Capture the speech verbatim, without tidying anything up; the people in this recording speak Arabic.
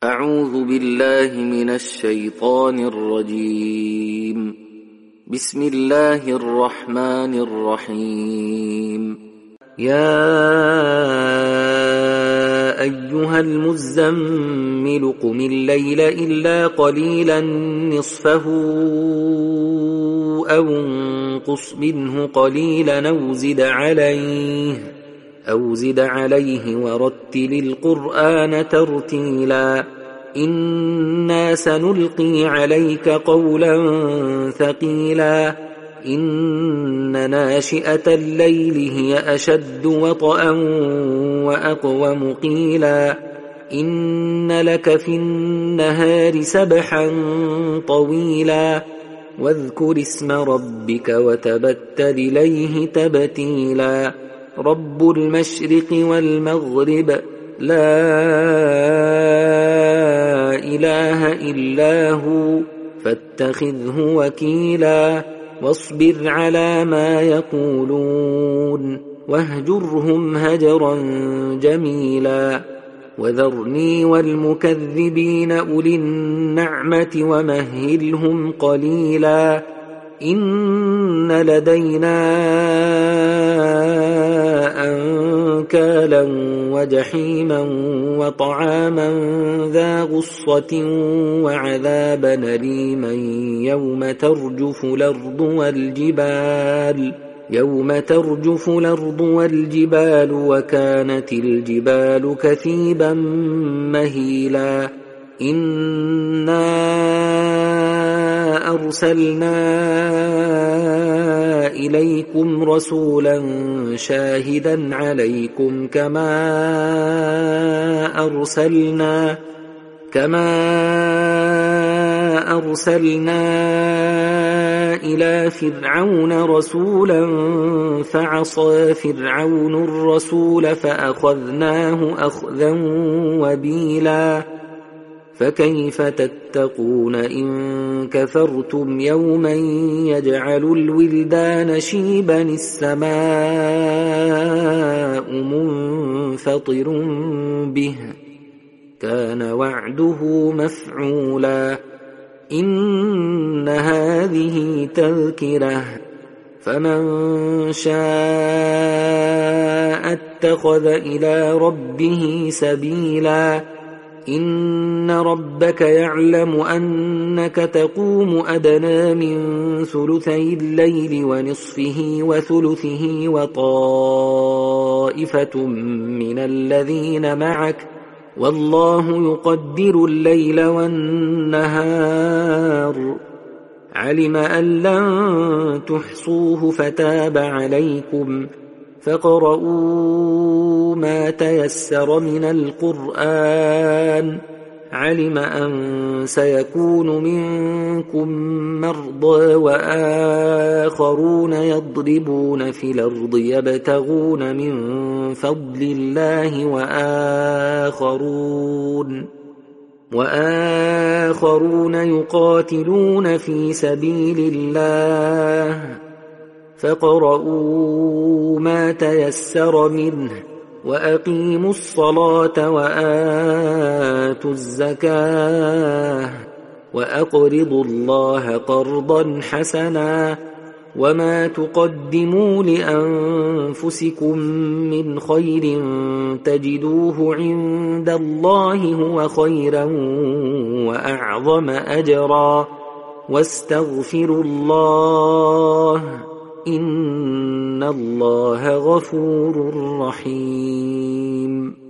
أعوذ بالله من الشيطان الرجيم. بسم الله الرحمن الرحيم. يا أيها المزمل قم الليل إلا قليلا نصفه أو انقص منه قليلا أو زد عليه أو زد عليه ورتل القرآن ترتيلا إنا سنلقي عليك قولا ثقيلا إن ناشئة الليل هي أشد وطئا وأقوم قيلا إن لك في النهار سبحا طويلا واذكر اسم ربك وتبتل إليه تبتيلا رب المشرق والمغرب لا إله إلا هو فاتخذه وكيلا واصبر على ما يقولون واهجرهم هجرا جميلا وذرني والمكذبين أولي النعمة ومهلهم قليلا إن لدينا أنكالا وجحيما وطعاما ذا غصة وعذابا أليما يوم ترجف الأرض والجبال يوم ترجف الأرض والجبال وكانت الجبال كثيبا مهيلا إنا أرسلنا إليكم رسولا شاهدا عليكم كما أرسلنا كما أرسلنا إلى فرعون رسولا فعصى فرعون الرسول فأخذناه أخذا وبيلا فكيف تتقون إن كفرتم يوما يجعل الولدان شيبا السماء منفطر به كان وعده مفعولا إن هذه تذكرة فمن شاء اتخذ إلى ربه سبيلا إن ربك يعلم أنك تقوم أدنى من ثلثي الليل ونصفه وثلثه وطائفة من الذين معك والله يقدر الليل والنهار علم أن لن تحصوه فتاب عليكم فاقرؤوا ما تيسر من القرآن علم أن سيكون منكم مرضى وآخرون يضربون في الأرض يبتغون من فضل الله وآخرون وآخرون يقاتلون في سبيل الله فاقرؤوا ما تيسر منه وأقيموا الصلاة وآتوا الزكاة وأقرضوا الله قرضا حسنا وما تقدموا لأنفسكم من خير تجدوه عند الله هو خيرا وأعظم أجرا واستغفروا الله إن الله غفور رحيم.